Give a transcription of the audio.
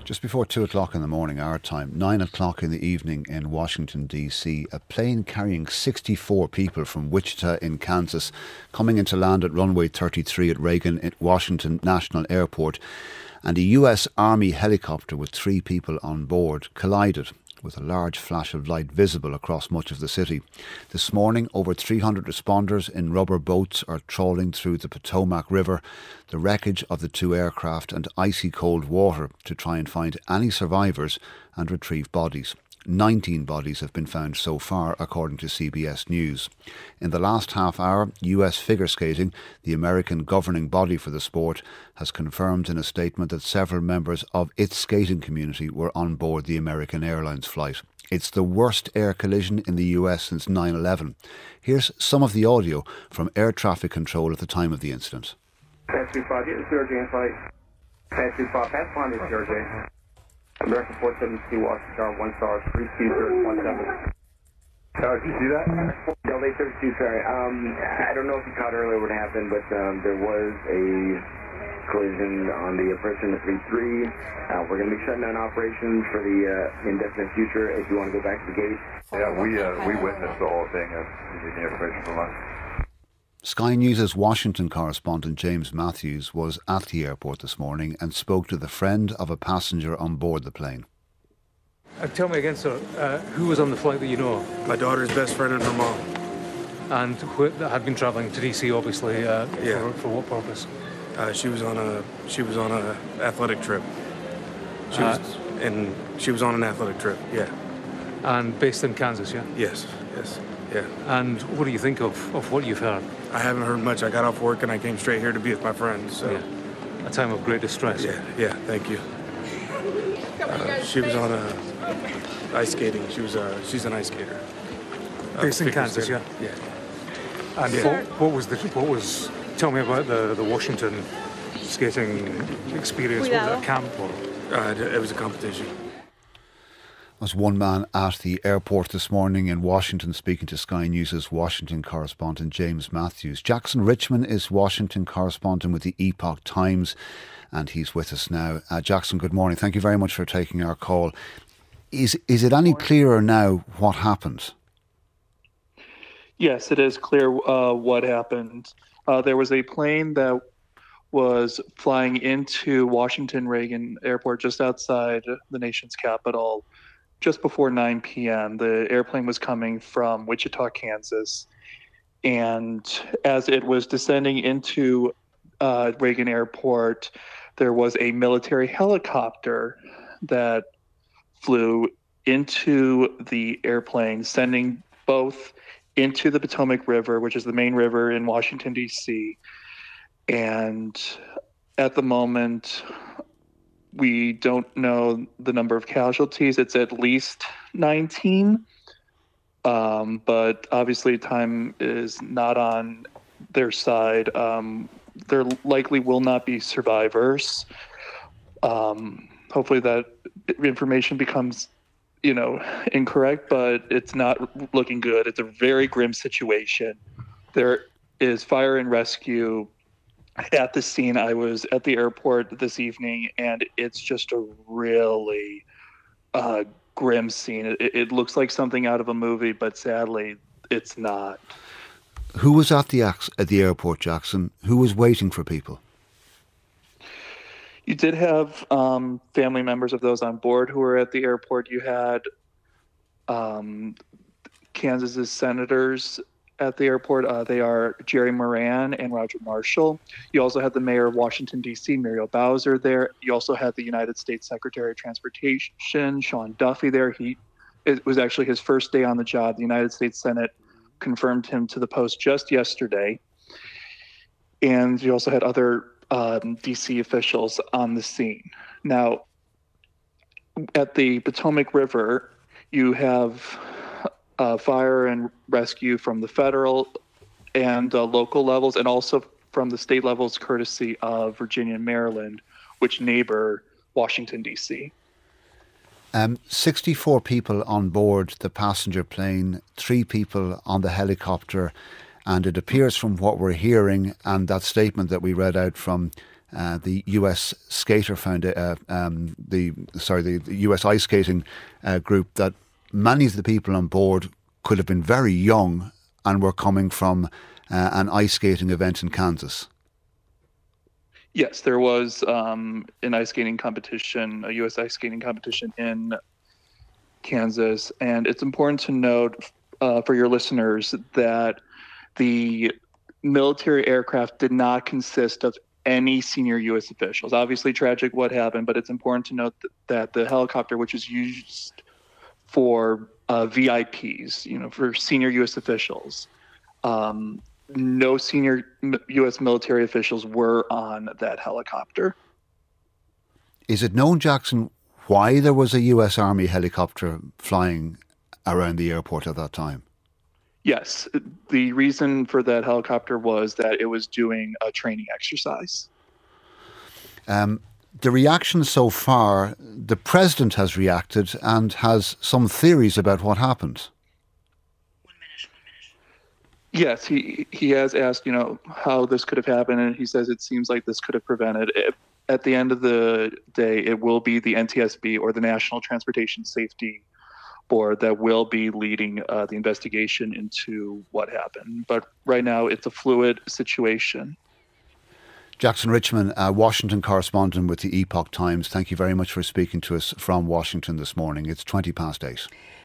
Just before 2 o'clock in the morning, our time, 9 o'clock in the evening in Washington, D.C., a plane carrying 64 people from Wichita in Kansas coming into land at runway 33 at Reagan at Washington National Airport, and a US Army helicopter with 3 people on board collided, with a large flash of light visible across much of the city. This morning, over 300 responders in rubber boats are trawling through the Potomac River, the wreckage of the 2 aircraft and icy cold water to try and find any survivors and retrieve bodies. 19 bodies have been found so far, according to CBS News. In the last half hour, US Figure Skating, the American governing body for the sport, has confirmed in a statement that several members of its skating community were on board the American Airlines flight. It's the worst air collision in the US since 9/11. Here's some of the audio from air traffic control at the time of the incident. Pass 25, get the CRJ in flight. Pass 25, pass 1 to CRJ. American 472, Washington, 1 star, 3 speed, 17. Did you see that? Delta 32, sorry. I don't know if you caught earlier what happened, but there was a collision on the approach in the 33. We're going to be shutting down operations for the indefinite future if you want to go back to the gate. Yeah, we witnessed the whole thing and we need information from us. Sky News' Washington correspondent James Matthews was at the airport this morning and spoke to the friend of a passenger on board the plane. Tell me again, sir, who was on the flight that you know of? My daughter's best friend and her mom. And who had been travelling to DC, obviously, for what purpose? She was on a athletic trip. She was on an athletic trip, yeah. And based in Kansas, yeah? Yes, yeah. And what do you think of what you've heard? I haven't heard much. I got off work and I came straight here to be with my friends. So. Yeah. A time of great distress. Yeah, thank you. She was on ice skating. She's an ice skater. Based in Kansas, yeah? Yeah. And what was? Tell me about the Washington skating experience. Was it a camp or? It was a competition. Was one man at the airport this morning in Washington speaking to Sky News' Washington correspondent James Matthews. Jackson Richmond is Washington correspondent with the Epoch Times and he's with us now. Jackson, good morning. Thank you very much for taking our call. Is it any clearer now what happened? Yes, it is clear what happened. There was a plane that was flying into Washington Reagan Airport just outside the nation's capital just before 9 p.m. The airplane was coming from Wichita, Kansas. And as it was descending into Reagan Airport, there was a military helicopter that flew into the airplane, sending both into the Potomac River, which is the main river in Washington, D.C. And at the moment, we don't know the number of casualties. It's at least 19. But obviously time is not on their side. There likely will not be survivors. Hopefully that information becomes, incorrect, but it's not looking good. It's a very grim situation. There is fire and rescue at the scene. I was at the airport this evening, and it's just a really grim scene. It looks like something out of a movie, but sadly, it's not. Who was at the airport, Jackson? Who was waiting for people? You did have family members of those on board who were at the airport. You had Kansas's senators at the airport. They are Jerry Moran and Roger Marshall. You also had the mayor of Washington, D.C., Muriel Bowser there. You also had the United States Secretary of Transportation, Sean Duffy there. It was actually his first day on the job. The United States Senate confirmed him to the post just yesterday. And you also had other D.C. officials on the scene. Now, at the Potomac River, you have fire and rescue from the federal and local levels, and also from the state levels, courtesy of Virginia and Maryland, which neighbor Washington, D.C. 64 people on board the passenger plane, 3 people on the helicopter, And it appears from what we're hearing and that statement that we read out from the US Skater the US Ice Skating Group, that many of the people on board could have been very young and were coming from an ice skating event in Kansas. Yes, there was an ice skating competition, a U.S. ice skating competition in Kansas. And it's important to note for your listeners that the military aircraft did not consist of any senior U.S. officials. Obviously tragic what happened, but it's important to note that the helicopter, which is used for VIPs, for senior U.S. officials, no senior U.S. military officials were on that helicopter. Is it known, Jackson, why there was a U.S. Army helicopter flying around the airport at that time? Yes. The reason for that helicopter was that it was doing a training exercise. The reaction so far, the president has reacted and has some theories about what happened. Yes, he has asked, how this could have happened, and he says it seems like this could have prevented it. At the end of the day, it will be the NTSB, or the National Transportation Safety Board, that will be leading the investigation into what happened. But right now, it's a fluid situation. Jackson Richman, Washington correspondent with the Epoch Times, thank you very much for speaking to us from Washington this morning. It's 8:20.